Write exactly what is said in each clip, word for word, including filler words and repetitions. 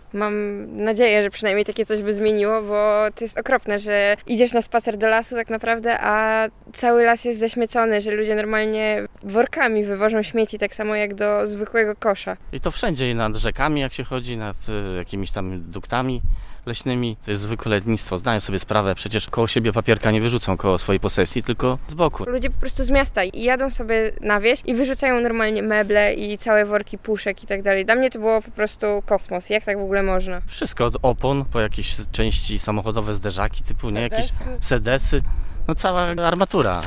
Mam nadzieję, że przynajmniej takie coś by zmieniło, bo to jest okropne, że idziesz na spacer do lasu tak naprawdę, a cały las jest zaśmiecony, że ludzie normalnie workami wywożą śmieci, tak samo jak do zwykłego kosza. I to wszędzie, i nad rzekami jak się chodzi, nad y, jakimiś tam duktami leśnymi. To jest zwykłe lenistwo. Zdają sobie sprawę, przecież koło siebie papierka nie wyrzucą koło swojej posesji, tylko z boku. Ludzie po prostu z miasta jadą sobie na wieś i wyrzucają normalnie meble i całe worki puszek i tak dalej. Dla mnie to było po prostu kosmos. Jak tak w ogóle można? Wszystko od opon, po jakieś części samochodowe, zderzaki typu, nie? Jakieś sedesy. No cała armatura.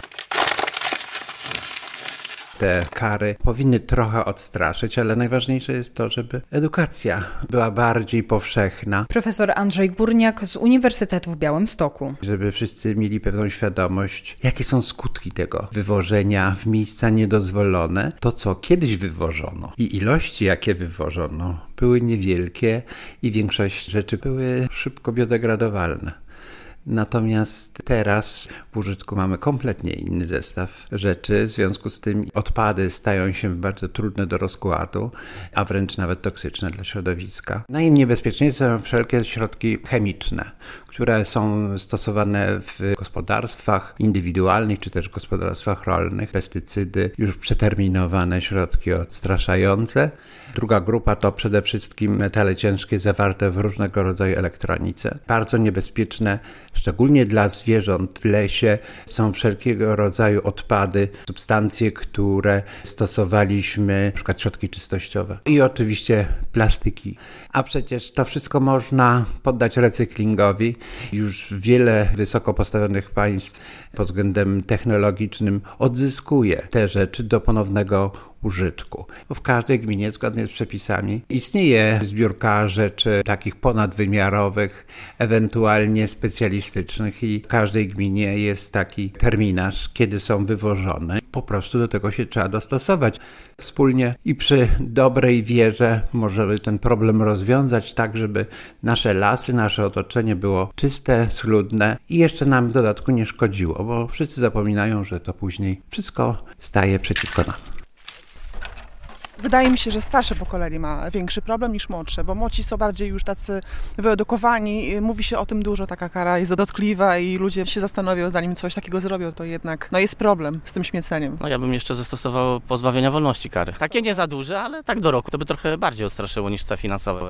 Te kary powinny trochę odstraszyć, ale najważniejsze jest to, żeby edukacja była bardziej powszechna. Profesor Andrzej Górniak z Uniwersytetu w Białymstoku. Żeby wszyscy mieli pewną świadomość, jakie są skutki tego wywożenia w miejsca niedozwolone. To, co kiedyś wywożono i ilości, jakie wywożono, były niewielkie i większość rzeczy były szybko biodegradowalne. Natomiast teraz w użytku mamy kompletnie inny zestaw rzeczy, w związku z tym odpady stają się bardzo trudne do rozkładu, a wręcz nawet toksyczne dla środowiska. Najniebezpieczniejsze są wszelkie środki chemiczne, które są stosowane w gospodarstwach indywidualnych czy też gospodarstwach rolnych. Pestycydy, już przeterminowane środki odstraszające. Druga grupa to przede wszystkim metale ciężkie zawarte w różnego rodzaju elektronice. Bardzo niebezpieczne, szczególnie dla zwierząt w lesie, są wszelkiego rodzaju odpady, substancje, które stosowaliśmy, na przykład środki czystościowe i oczywiście plastiki. A przecież to wszystko można poddać recyklingowi. Już wiele wysoko postawionych państw pod względem technologicznym odzyskuje te rzeczy do ponownego użytku. W każdej gminie, zgodnie z przepisami, istnieje zbiórka rzeczy takich ponadwymiarowych, ewentualnie specjalistycznych i w każdej gminie jest taki terminarz, kiedy są wywożone. Po prostu do tego się trzeba dostosować. Wspólnie i przy dobrej wierze możemy ten problem rozwiązać tak, żeby nasze lasy, nasze otoczenie było czyste, schludne i jeszcze nam w dodatku nie szkodziło, bo wszyscy zapominają, że to później wszystko staje przeciwko nam. Wydaje mi się, że starsze pokolenie ma większy problem niż młodsze, bo młodzi są bardziej już tacy wyedukowani. Mówi się o tym dużo, taka kara jest dotkliwa i ludzie się zastanowią, zanim coś takiego zrobią, to jednak no jest problem z tym śmieceniem. No ja bym jeszcze zastosował pozbawienia wolności kary. Takie nie za duże, ale tak do roku. To by trochę bardziej odstraszyło niż te finansowe.